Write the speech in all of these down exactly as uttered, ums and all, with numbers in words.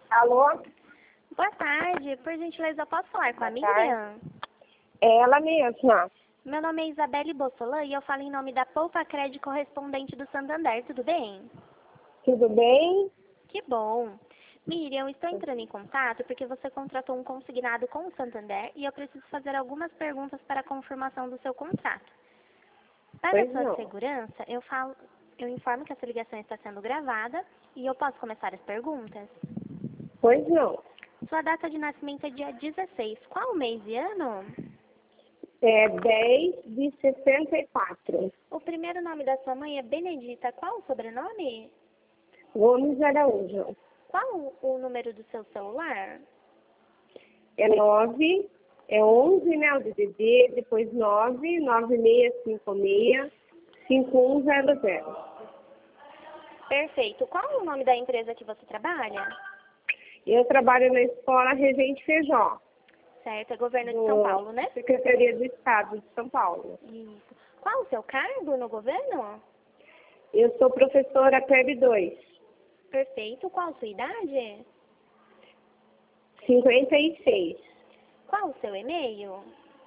Alô? Boa tarde. Por gentileza, eu posso falar com a Boa tarde. Miriam? Ela mesma. Meu nome é Isabelle Bossolan e eu falo em nome da Poupa Crédito correspondente do Santander. Tudo bem? Tudo bem? Que bom. Miriam, eu estou entrando em contato porque você contratou um consignado com o Santander e eu preciso fazer algumas perguntas para a confirmação do seu contrato. Para Pois sua não. segurança, eu, falo, eu informo que essa ligação está sendo gravada e eu posso começar as perguntas? Pois não. Sua data de nascimento é dia dezesseis. Qual mês e ano? É dez de sessenta e quatro. O primeiro nome da sua mãe é Benedita. Qual o sobrenome? Gomes Araújo. Qual o número do seu celular? É nove, é onze, né? O D D D, depois nove, nove seis cinco seis, cinco um zero zero. Perfeito. Qual o nome da empresa que você trabalha? Eu trabalho na escola Regente Feijó. Certo, é governo de do São Paulo, né? Secretaria do Estado de São Paulo. Isso. Qual o seu cargo no governo? Eu sou professora P E B dois. Perfeito. Qual a sua idade? cinquenta e seis. Qual o seu e-mail?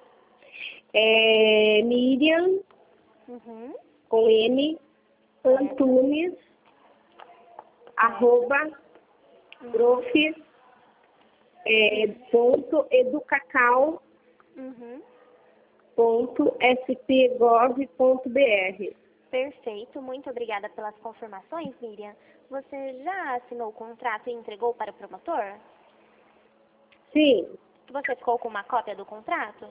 É Miriam, Uhum. com N, Antunes, arroba, prof, é, ponto educacau, Uhum. ponto spgov, ponto br. Perfeito. Muito obrigada pelas confirmações, Miriam. Você já assinou o contrato e entregou para o promotor? Sim, Você ficou com uma cópia do contrato?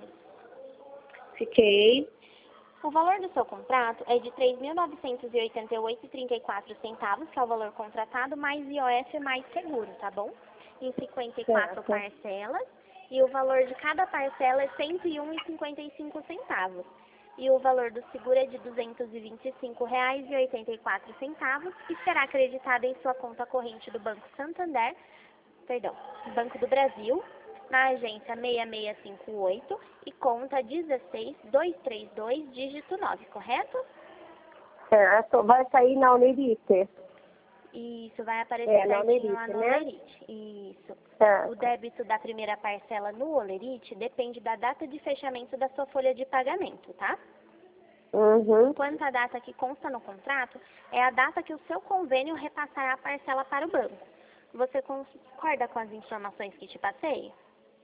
fiquei. O valor do seu contrato é de três mil novecentos e oitenta e oito reais e trinta e quatro centavos, que é o valor contratado, mais I O F mais seguro, tá bom? Em cinquenta e quatro Certo. parcelas, e o valor de cada parcela é cento e um reais e cinquenta e cinco centavos. E o valor do seguro é de duzentos e vinte e cinco reais e oitenta e quatro centavos e será acreditado em sua conta corrente do Banco Santander, perdão, Banco do Brasil, na agência seis seis cinco oito e conta dezesseis dois três dois, dígito nove, correto? Certo, vai sair na Olerite. Isso, vai aparecer É, na certinho lá Olerite, no né? Olerite. Isso. O Certo. débito da primeira parcela no Olerite depende da data de fechamento da sua folha de pagamento, tá? Uhum. Quanto à data que consta no contrato, é a data que o seu convênio repassará a parcela para o banco. Você concorda com as informações que te passei?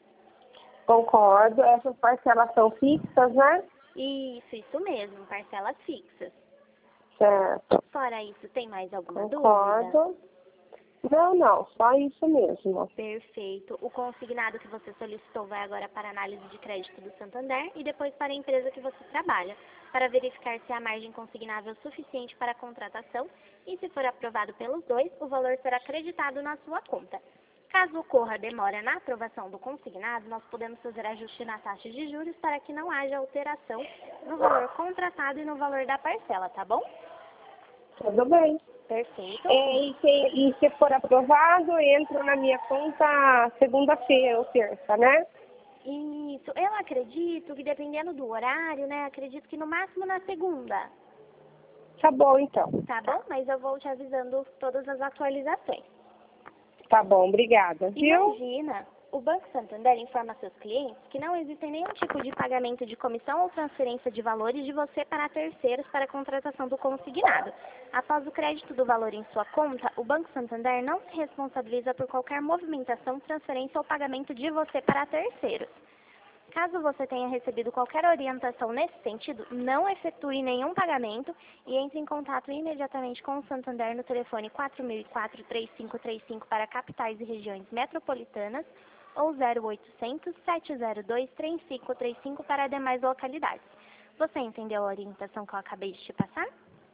Concordo. Essas parcelas são fixas, né? Isso, isso mesmo, parcelas fixas. Certo. Fora isso, tem mais alguma dúvida? Concordo. Não, não, só isso mesmo. Perfeito. O consignado que você solicitou vai agora para a análise de crédito do Santander e depois para a empresa que você trabalha, para verificar se há margem consignável suficiente para a contratação e, se for aprovado pelos dois, o valor será creditado na sua conta. Caso ocorra demora na aprovação do consignado, nós podemos fazer ajuste na taxa de juros para que não haja alteração no valor contratado e no valor da parcela, tá bom? Tudo bem. Perfeito. É, e, se, e se for aprovado, entra na minha conta segunda-feira ou terça, né? Isso, eu acredito que dependendo do horário, né, acredito que no máximo na segunda, Tá bom, então. tá bom? Mas eu vou te avisando todas as atualizações. Tá bom, obrigada, viu? Imagina, o Banco Santander informa a seus clientes que não existe nenhum tipo de pagamento de comissão ou transferência de valores de você para terceiros para a contratação do consignado. Após o crédito do valor em sua conta, o Banco Santander não se responsabiliza por qualquer movimentação, transferência ou pagamento de você para terceiros. Caso você tenha recebido qualquer orientação nesse sentido, não efetue nenhum pagamento e entre em contato imediatamente com o Santander no telefone quatro mil e quatro, três cinco três cinco para capitais e regiões metropolitanas ou zero oitocentos, sete zero dois, três cinco três cinco para demais localidades. Você entendeu a orientação que eu acabei de te passar?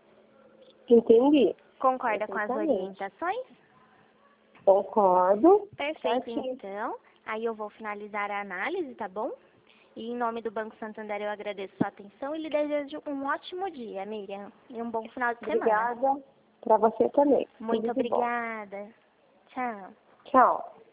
Entendi. Concorda com as Perfeitamente. orientações? Concordo. Perfeito, Certinho. então. Aí eu vou finalizar a análise, tá bom? E em nome do Banco Santander eu agradeço sua atenção e lhe desejo um ótimo dia, Miriam. E um bom final de semana. Obrigada. Para você também. Muito Tudo de bom. obrigada. Tchau. Tchau.